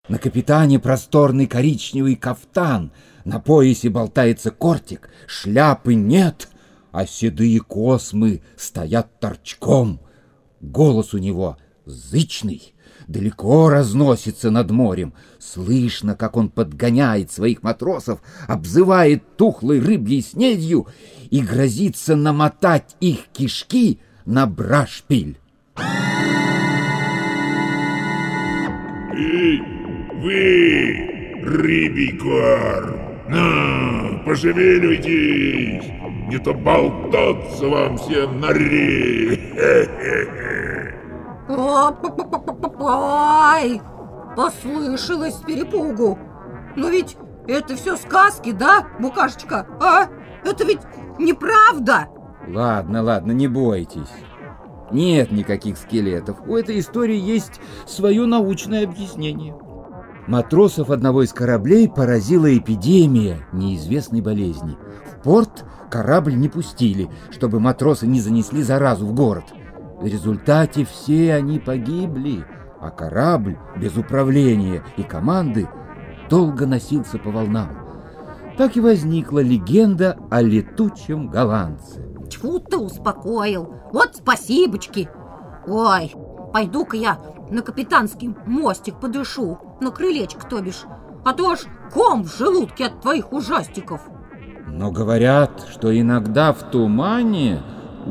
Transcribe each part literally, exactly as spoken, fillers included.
На капитане просторный коричневый кафтан, на поясе болтается кортик, шляпы нет, а седые космы стоят торчком. Голос у него зычный, далеко разносится над морем. Слышно, как он подгоняет своих матросов, обзывает тухлой рыбьей снедью и грозится намотать их кишки на брашпиль. Эй, вы, рыбий корм, ну, пошевеливайтесь, не то болтаться вам всем на рей. Ой, послышалось с перепугу. Но ведь это все сказки, да, Букашечка? А? Это ведь неправда. Ладно, ладно, не бойтесь. Нет никаких скелетов. У этой истории есть свое научное объяснение. Матросов одного из кораблей поразила эпидемия неизвестной болезни. В порт корабль не пустили, чтобы матросы не занесли заразу в город. В результате все они погибли, а корабль без управления и команды долго носился по волнам. Так и возникла легенда о летучем голландце. Тьфу, ты успокоил. Вот спасибочки. Ой, пойду-ка я на капитанский мостик подышу, на крылечко, то бишь. А то аж ком в желудке от твоих ужастиков. Но говорят, что иногда в тумане...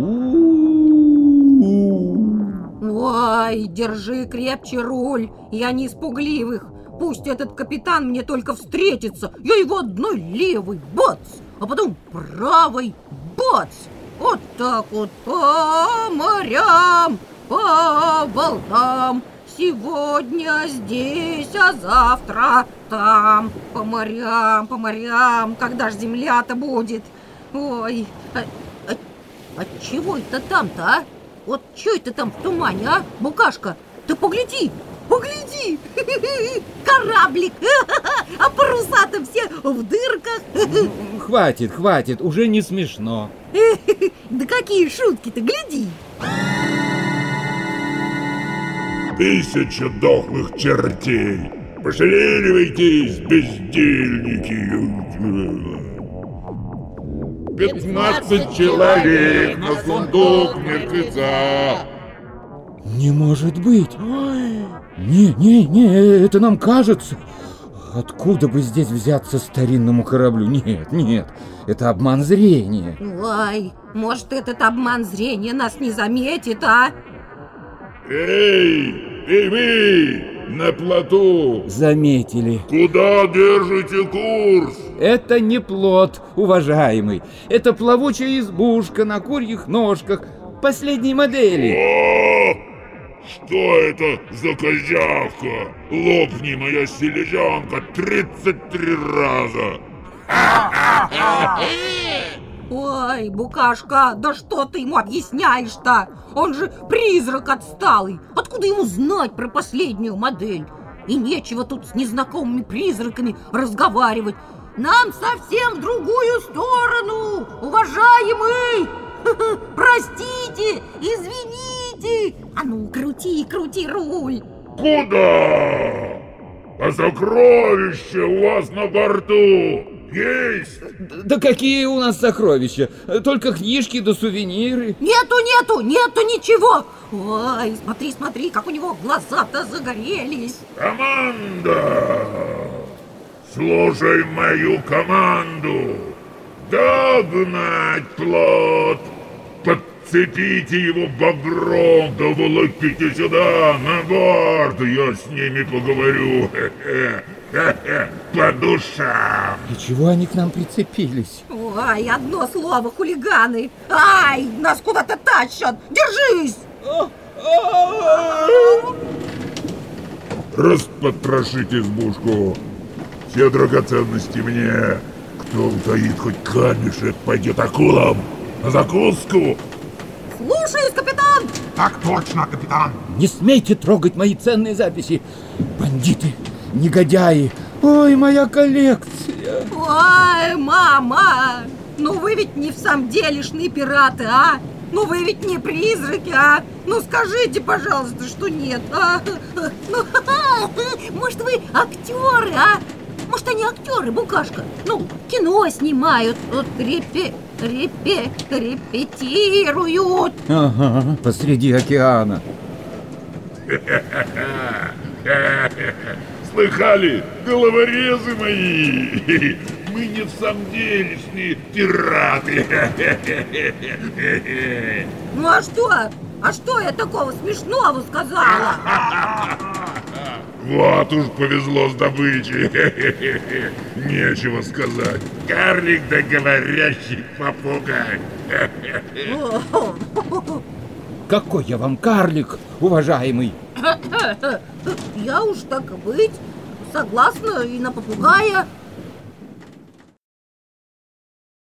У-у-у. Ой, держи крепче руль. Я не из пугливых. Пусть этот капитан мне только встретится. Я его одной левой бац, а потом правой бац. Вот так вот по морям, по волнам. Сегодня здесь, а завтра там. По морям, по морям. Когда ж земля-то будет? Ой, а, а, а чего это там-то, а? Вот что это там в тумане, а, Букашка? Ты погляди, погляди! Кораблик! А паруса-то все в дырках. Хватит, хватит, уже не смешно. Да какие шутки-то, гляди! Тысяча дохлых чертей! Пошевеливайтесь, бездельники! Пятнадцать человек на сундук мертвеца! Не может быть! Не, не, не, это нам кажется. Откуда бы здесь взяться старинному кораблю? Нет, нет, это обман зрения. Ой, может, этот обман зрения нас не заметит, а? Эй, эй вы, на плоту! Заметили. Куда держите курс? Это не плот, уважаемый. Это плавучая избушка на курьих ножках последней модели. О, что это за козявка? Лопни, моя селезенка, тридцать три раза. Ой, Букашка, да что ты ему объясняешь-то? Он же призрак отсталый. Откуда ему знать про последнюю модель? И нечего тут с незнакомыми призраками разговаривать. Нам совсем в другую сторону, уважаемый! Простите, извините! А ну, крути, крути руль! Куда? А сокровища у вас на борту есть? Да какие у нас сокровища? Только книжки да сувениры. Нету, нету, нету ничего. Ой, смотри, смотри, как у него глаза-то загорелись. Команда! Слушай мою команду! Догнать плот! Подцепите его багром, да волоките сюда, на борт! Я с ними поговорю. По душам. И чего они к нам прицепились? Ой, одно слово, хулиганы. Ай, нас куда-то тащат. Держись! Распотрошить избушку. Все драгоценности мне. Кто утаит хоть камешек, пойдет акулам на закуску. Слушаюсь, капитан. Так точно, капитан. Не смейте трогать мои ценные записи. Бандиты, негодяи. Ой, моя коллекция. Ой, мама. Ну вы ведь не в самом делешные пираты, а? Ну вы ведь не призраки, а? Ну скажите, пожалуйста, что нет, а? Ну, Может, вы актеры, а? Может, они актеры, Букашка? Ну, кино снимают, вот репе, репе, репетируют. Ага, посреди океана. Слыхали, головорезы мои? Мы не в самом делешные пираты. Ну а что? А что я такого смешного сказала? Вот уж повезло с добычей. Нечего сказать. Карлик да говорящий попугай. Какой я вам карлик, уважаемый? Я уж так и быть, согласна и на попугая.